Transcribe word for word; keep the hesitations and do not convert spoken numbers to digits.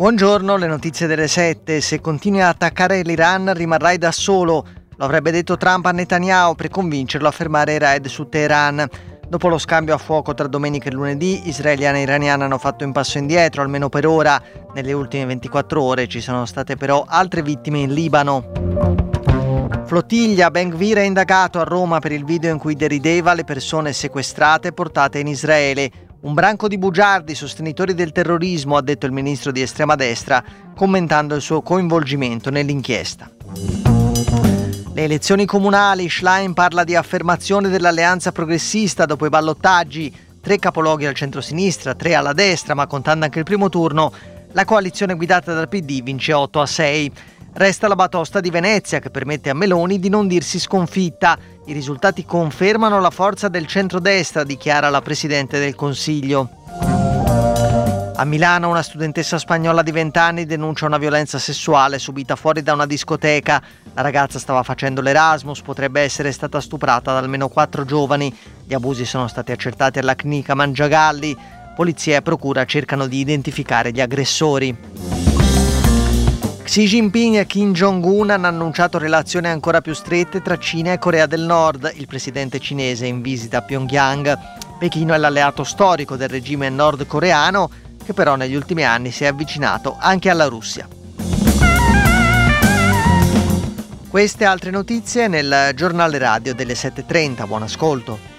Buongiorno, le notizie delle sette. Se continui a attaccare l'Iran rimarrai da solo. Lo avrebbe detto Trump a Netanyahu per convincerlo a fermare i raid su Teheran. Dopo lo scambio a fuoco tra domenica e lunedì, israeliani e iraniani hanno fatto un passo indietro, almeno per ora. Nelle ultime ventiquattro ore ci sono state però altre vittime in Libano. Flottiglia, Ben Gvir è indagato a Roma per il video in cui derideva le persone sequestrate e portate in Israele. Un branco di bugiardi, sostenitori del terrorismo, ha detto il ministro di estrema destra, commentando il suo coinvolgimento nell'inchiesta. Le elezioni comunali, Schlein parla di affermazione dell'alleanza progressista dopo i ballottaggi, tre capoluoghi al centro-sinistra, tre alla destra, ma contando anche il primo turno, la coalizione guidata dal P D vince otto a sei. Resta la batosta di Venezia che permette a Meloni di non dirsi sconfitta. I risultati confermano la forza del centrodestra, dichiara la Presidente del Consiglio. A Milano una studentessa spagnola di venti anni denuncia una violenza sessuale subita fuori da una discoteca. La ragazza stava facendo l'Erasmus, potrebbe essere stata stuprata da almeno quattro giovani. Gli abusi sono stati accertati alla clinica Mangiagalli. Polizia e procura cercano di identificare gli aggressori. Xi Jinping e Kim Jong-un hanno annunciato relazioni ancora più strette tra Cina e Corea del Nord. Il presidente cinese è in visita a Pyongyang. Pechino è l'alleato storico del regime nordcoreano, che però negli ultimi anni si è avvicinato anche alla Russia. Queste altre notizie nel giornale radio delle sette e trenta. Buon ascolto.